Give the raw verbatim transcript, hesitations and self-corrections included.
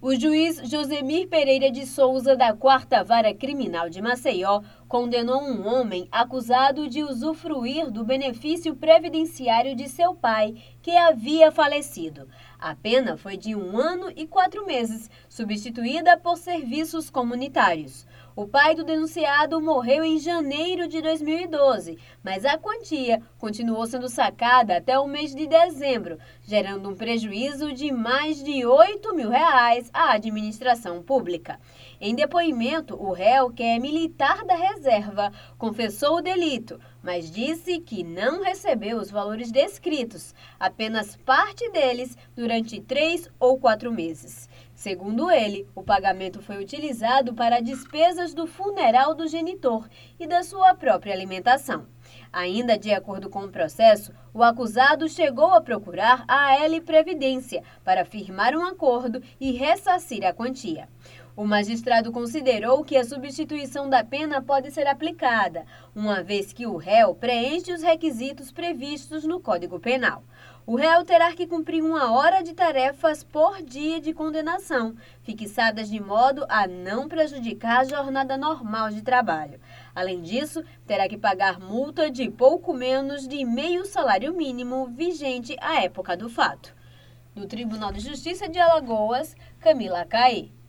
O juiz Josemir Pereira de Souza, da quarta Vara Criminal de Maceió, condenou um homem acusado de usufruir do benefício previdenciário de seu pai, que havia falecido. A pena foi de um ano e quatro meses, substituída por serviços comunitários. O pai do denunciado morreu em janeiro de dois mil e doze, mas a quantia continuou sendo sacada até o mês de dezembro, gerando um prejuízo de mais de oito mil reais à administração pública. Em depoimento, o réu, que é militar da reserva, confessou o delito, mas disse que não recebeu os valores descritos, apenas parte deles durante três ou quatro meses. Segundo ele, o pagamento foi utilizado para despesas do funeral do genitor e da sua própria alimentação. Ainda de acordo com o processo, o acusado chegou a procurar a A L Previdência para firmar um acordo e ressarcir a quantia. O magistrado considerou que a substituição da pena pode ser aplicada, uma vez que o réu preenche os requisitos previstos no Código Penal. O réu terá que cumprir uma hora de tarefas por dia de condenação, fixadas de modo a não prejudicar a jornada normal de trabalho. Além disso, terá que pagar multa de pouco menos de meio salário mínimo vigente à época do fato. Do Tribunal de Justiça de Alagoas, Camila Caí.